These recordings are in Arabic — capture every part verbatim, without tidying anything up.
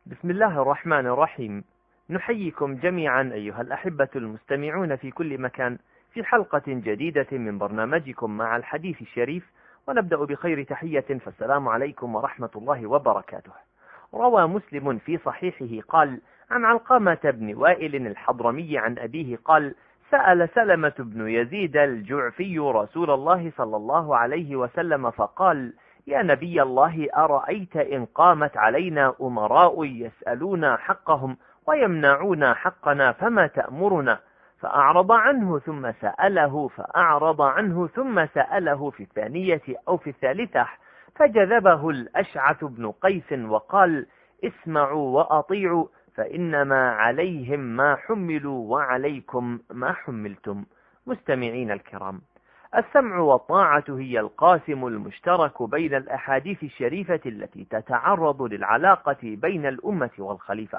بسم الله الرحمن الرحيم. نحييكم جميعا أيها الأحبة المستمعون في كل مكان في حلقة جديدة من برنامجكم مع الحديث الشريف، ونبدأ بخير تحية، فالسلام عليكم ورحمة الله وبركاته. روى مسلم في صحيحه قال عن علقمة بن وائل الحضرمي عن أبيه قال: سأل سلمة بن يزيد الجعفي رسول الله صلى الله عليه وسلم فقال: يا نبي الله، أرأيت إن قامت علينا أمراء يسألون حقهم ويمنعون حقنا فما تأمرنا؟ فأعرض عنه ثم سأله فأعرض عنه ثم سأله في الثانية أو في الثالثة، فجذبه الأشعث بن قيس وقال: اسمعوا وأطيعوا، فإنما عليهم ما حملوا وعليكم ما حملتم. مستمعين الكرام، السمع والطاعة هي القاسم المشترك بين الأحاديث الشريفة التي تتعرض للعلاقة بين الأمة والخليفة،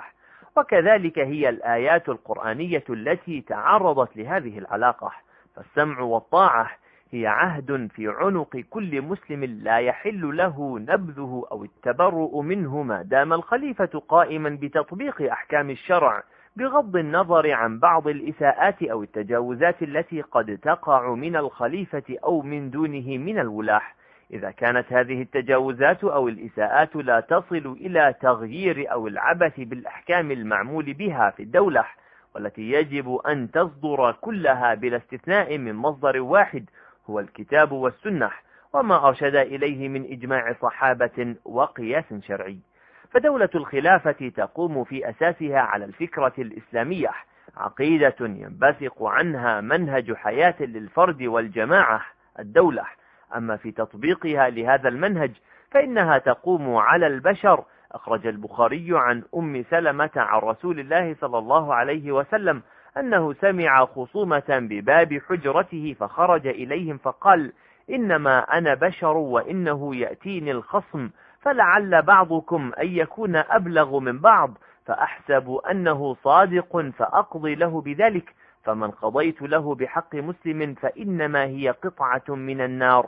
وكذلك هي الآيات القرآنية التي تعرضت لهذه العلاقة. فالسمع والطاعة هي عهد في عنق كل مسلم لا يحل له نبذه أو التبرؤ منه ما دام الخليفة قائما بتطبيق أحكام الشرع، بغض النظر عن بعض الإساءات أو التجاوزات التي قد تقع من الخليفة أو من دونه من الولاة، إذا كانت هذه التجاوزات أو الإساءات لا تصل إلى تغيير أو العبث بالأحكام المعمول بها في الدولة، والتي يجب أن تصدر كلها بلا استثناء من مصدر واحد هو الكتاب والسنة، وما أرشد إليه من إجماع صحابة وقياس شرعي. فدولة الخلافة تقوم في أساسها على الفكرة الإسلامية، عقيدة ينبثق عنها منهج حياة للفرد والجماعة الدولة. أما في تطبيقها لهذا المنهج فإنها تقوم على البشر. أخرج البخاري عن أم سلمة عن رسول الله صلى الله عليه وسلم أنه سمع خصومة بباب حجرته فخرج إليهم فقال: إنما أنا بشر وإنه يأتيني الخصم، فلعل بعضكم أن يكون أبلغ من بعض، فأحسب أنه صادق فأقضي له بذلك، فمن قضيت له بحق مسلم فإنما هي قطعة من النار،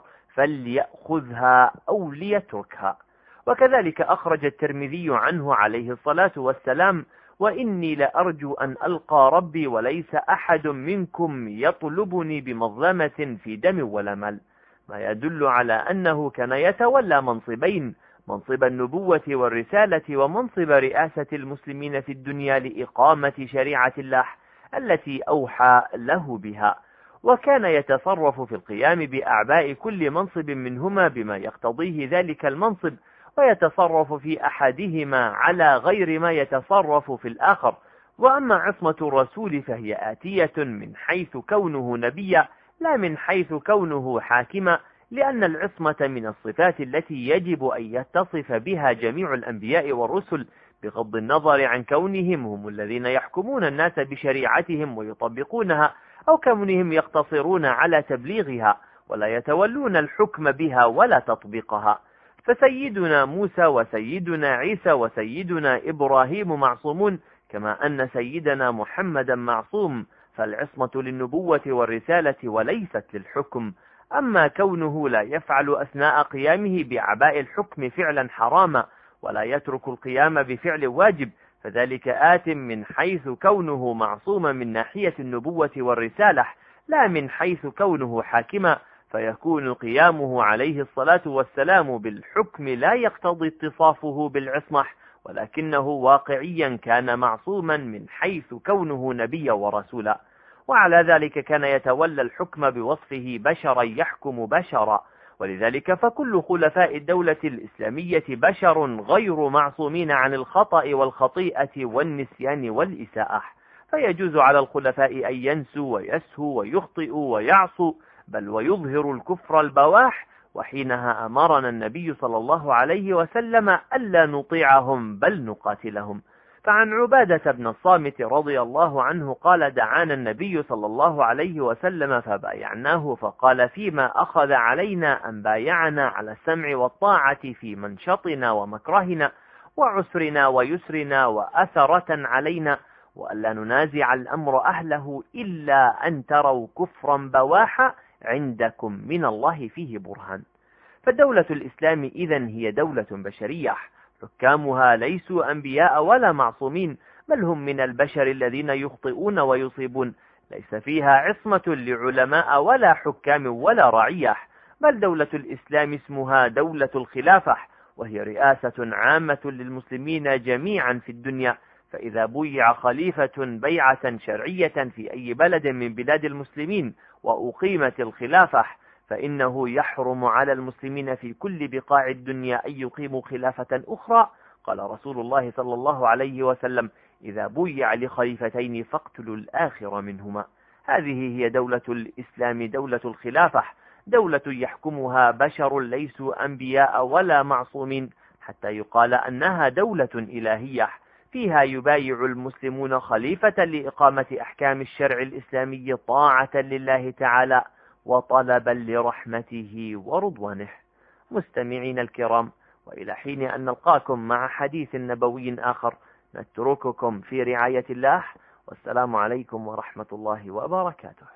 فليأخذها أو ليتركها. وكذلك أخرج الترمذي عنه عليه الصلاة والسلام: وإني لأرجو أن ألقى ربي وليس أحد منكم يطلبني بمظلمة في دم ولا مال، ما يدل على أنه كان يتولى منصبين: منصب النبوة والرسالة، ومنصب رئاسة المسلمين في الدنيا لإقامة شريعة الله التي أوحى له بها. وكان يتصرف في القيام بأعباء كل منصب منهما بما يقتضيه ذلك المنصب، ويتصرف في أحدهما على غير ما يتصرف في الآخر. وأما عصمة الرسول فهي آتية من حيث كونه نبيا لا من حيث كونه حاكما، لأن العصمة من الصفات التي يجب أن يتصف بها جميع الأنبياء والرسل، بغض النظر عن كونهم هم الذين يحكمون الناس بشريعتهم ويطبقونها، أو كونهم يقتصرون على تبليغها ولا يتولون الحكم بها ولا تطبيقها. فسيدنا موسى وسيدنا عيسى وسيدنا إبراهيم معصومون، كما أن سيدنا محمدا معصوم، فالعصمة للنبوة والرسالة وليست للحكم. أما كونه لا يفعل أثناء قيامه بأعباء الحكم فعلا حراما ولا يترك القيام بفعل واجب، فذلك آت من حيث كونه معصوما من ناحية النبوة والرسالة، لا من حيث كونه حاكما، فيكون قيامه عليه الصلاة والسلام بالحكم لا يقتضي اتصافه بالعصمة، ولكنه واقعيا كان معصوما من حيث كونه نبيا ورسولا. وعلى ذلك كان يتولى الحكم بوصفه بشرا يحكم بشرا، ولذلك فكل خلفاء الدولة الإسلامية بشر غير معصومين عن الخطأ والخطيئة والنسيان والإساءة، فيجوز على الخلفاء أن ينسوا ويسهوا ويخطئوا ويعصوا، بل ويظهر الكفر البواح. وحينها أمرنا النبي صلى الله عليه وسلم ألا نطيعهم بل نقاتلهم. فعن عبادة بن الصامت رضي الله عنه قال: دعانا النبي صلى الله عليه وسلم فبايعناه، فقال: فيما أخذ علينا أن بايعنا على السمع والطاعة في منشطنا ومكرهنا وعسرنا ويسرنا وأثرة علينا، وألا ننازع الأمر أهله إلا أن تروا كفرا بواحا عندكم من الله فيه برهان. فدولة الإسلام إذن هي دولة بشرية، حكامها ليسوا أنبياء ولا معصومين، بل هم من البشر الذين يخطئون ويصيبون، ليس فيها عصمة لعلماء ولا حكام ولا رعية، بل دولة الإسلام اسمها دولة الخلافة، وهي رئاسة عامة للمسلمين جميعا في الدنيا. فإذا بويع خليفة بيعة شرعية في أي بلد من بلاد المسلمين وأقيمت الخلافة، فإنه يحرم على المسلمين في كل بقاع الدنيا أن يقيموا خلافة أخرى. قال رسول الله صلى الله عليه وسلم: إذا بويع لخليفتين فاقتلوا الآخر منهما. هذه هي دولة الإسلام، دولة الخلافة، دولة يحكمها بشر ليسوا أنبياء ولا معصومين، حتى يقال أنها دولة إلهية، فيها يبايع المسلمون خليفة لإقامة أحكام الشرع الإسلامي طاعة لله تعالى وطلبا لرحمته ورضوانه. مستمعين الكرام، وإلى حين أن نلقاكم مع حديث نبوي آخر، نترككم في رعاية الله، والسلام عليكم ورحمة الله وبركاته.